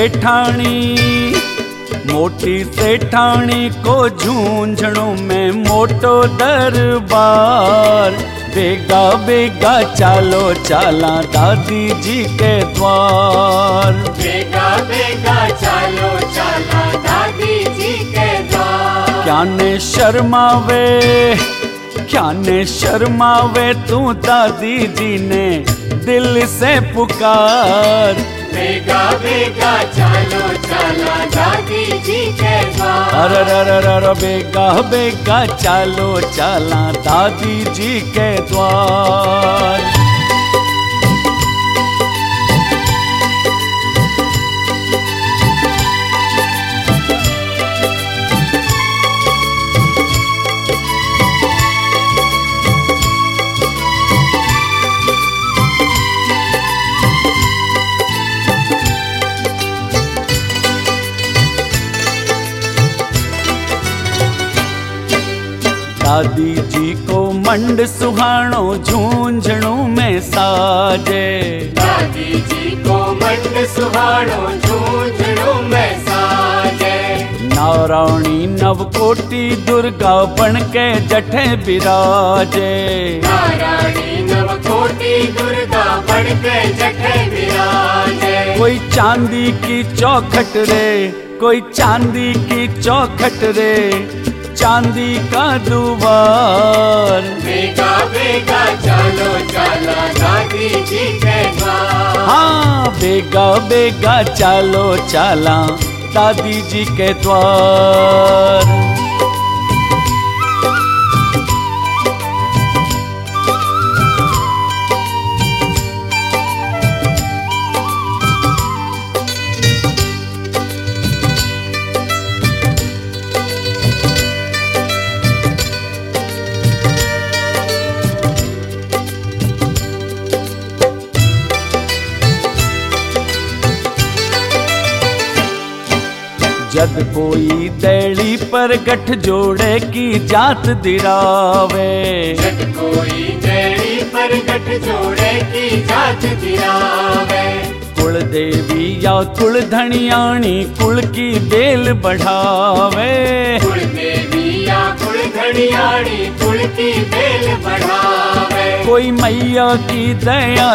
सेठानी को झूंझणों में मोटो दरबार। बेगा बेगा चालो चाला दादी जी के द्वार। बेगा बेगा चालो चाला दादी जी के द्वार। क्या ने शर्मावे तू दादी जी ने दिल से पुकार। बेगा बेगा चालो चाला दादी जी के द्वार। अरे बेगा बेगा चालो चाला दादी जी के द्वार। दादी जी को मंड सुहाणो झूंझणों में साजे। दादी जी को मंड सुहाणो झूंझणों में साजे। नारायणी नवकोटि दुर्गा बन के जठे बिराजे। नारायणी नवकोटि दुर्गा बन के जठे बिराजे। कोई चांदी की चौखट रे, कोई चांदी की चौखट रे, चांदी का दुआर। बेगा बेगा चालो चाला दादी जी के द्वार। हाँ बेगा बेगा चालो चाला दादी जी के द्वार। जद कोई दैली पर गठ जोड़े की जात दिरावे। जद कोई दैली पर गठ जोड़े की जात दिरावे। कुल देवी या कुल धनियाणी कुल की बेल बढ़ावे। कुल देवी या कुल धनियाणी कुल की बेल बढ़ावे। कोई मैया की दया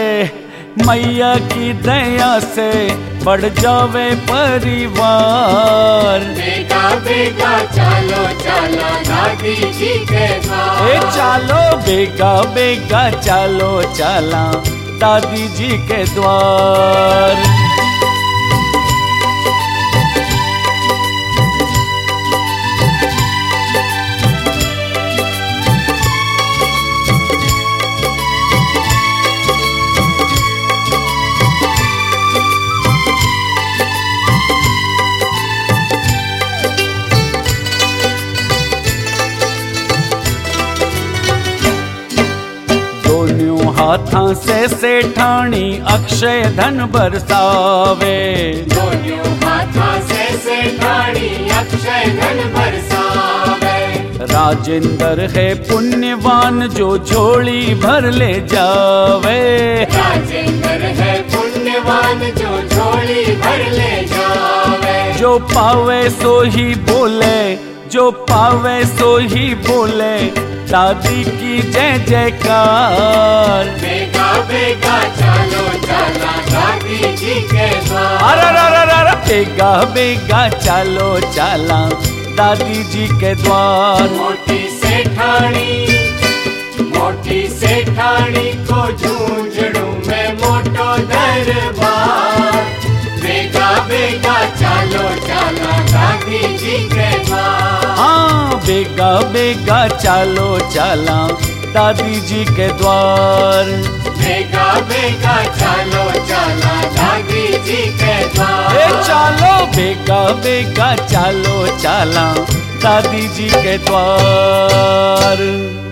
से बढ़ जावे परिवार। बेगा बेगा चालो चाला दादी जी के द्वार। ए चालो बेगा बेगा चालो चाला दादी जी के द्वार। हाथां से सेठानी अक्षय धन बरसावे। दोनों हाथां से सेठानी अक्षय धन बरसावे। राजेंद्र है पुण्यवान जो झोली भर ले जावे। राजेंद्र है पुण्यवान जो झोली भर ले जावे। जो पावे सो ही बोले, जो पावे सो ही बोले, दादी की जय जयकार। बेगा बेगा चालो चाला दादी जी के द्वार। अरे बेगा बेगा चालो चाला दादी जी के द्वार। मोटी सेठानी को झूंझणों में मोटो दरबार। बेगा बेगा चालो चाला दादी जी के द्वार। हाँ बेगा बेगा चालो चाला दादी जी के द्वार। बेगा बेगा चालो चाला दादी जी के द्वार। ए चालो बेगा बेगा चालो चाला दादी जी के द्वार।